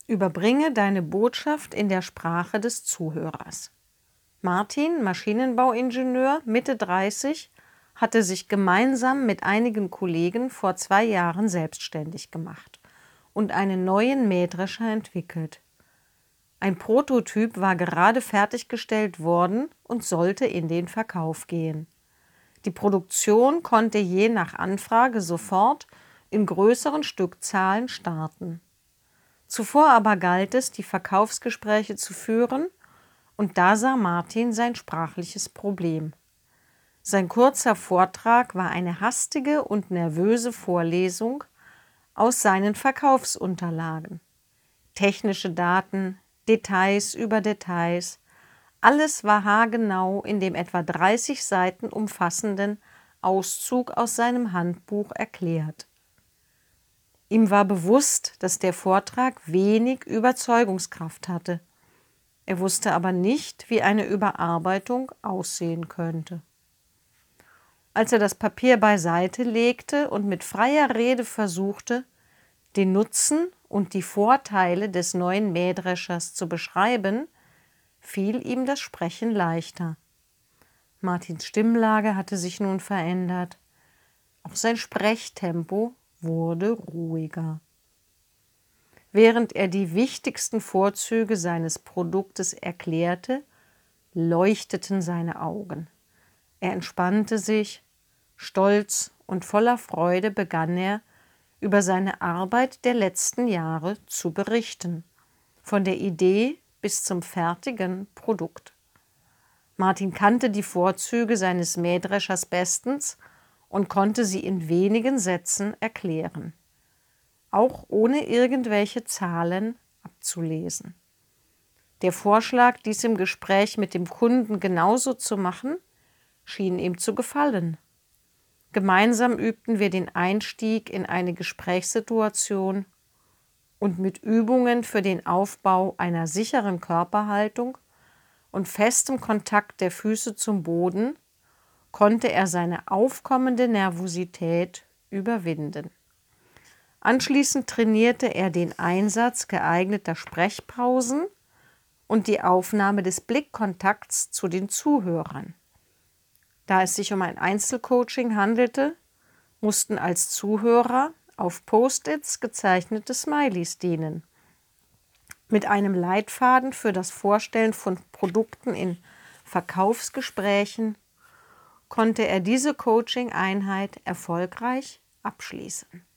Überbringe deine Botschaft in der Sprache des Zuhörers. Martin, Maschinenbauingenieur, Mitte 30, hatte sich gemeinsam mit einigen Kollegen vor 2 Jahren selbstständig gemacht und einen neuen Mähdrescher entwickelt. Ein Prototyp war gerade fertiggestellt worden und sollte in den Verkauf gehen. Die Produktion konnte je nach Anfrage sofort in größeren Stückzahlen starten. Zuvor aber galt es, die Verkaufsgespräche zu führen, und da sah Martin sein sprachliches Problem. Sein kurzer Vortrag war eine hastige und nervöse Vorlesung aus seinen Verkaufsunterlagen. Technische Daten, Details über Details, alles war haargenau in dem etwa 30 Seiten umfassenden Auszug aus seinem Handbuch erklärt. Ihm war bewusst, dass der Vortrag wenig Überzeugungskraft hatte. Er wusste aber nicht, wie eine Überarbeitung aussehen könnte. Als er das Papier beiseite legte und mit freier Rede versuchte, den Nutzen und die Vorteile des neuen Mähdreschers zu beschreiben, fiel ihm das Sprechen leichter. Martins Stimmlage hatte sich nun verändert. Auch sein Sprechtempo wurde ruhiger. Während er die wichtigsten Vorzüge seines Produktes erklärte, leuchteten seine Augen. Er entspannte sich, stolz und voller Freude begann er, über seine Arbeit der letzten Jahre zu berichten, von der Idee bis zum fertigen Produkt. Martin kannte die Vorzüge seines Mähdreschers bestens und konnte sie in wenigen Sätzen erklären, auch ohne irgendwelche Zahlen abzulesen. Der Vorschlag, dies im Gespräch mit dem Kunden genauso zu machen, schien ihm zu gefallen. Gemeinsam übten wir den Einstieg in eine Gesprächssituation und mit Übungen für den Aufbau einer sicheren Körperhaltung und festem Kontakt der Füße zum Boden konnte er seine aufkommende Nervosität überwinden. Anschließend trainierte er den Einsatz geeigneter Sprechpausen und die Aufnahme des Blickkontakts zu den Zuhörern. Da es sich um ein Einzelcoaching handelte, mussten als Zuhörer auf Post-its gezeichnete Smileys dienen. Mit einem Leitfaden für das Vorstellen von Produkten in Verkaufsgesprächen konnte er diese Coaching-Einheit erfolgreich abschließen.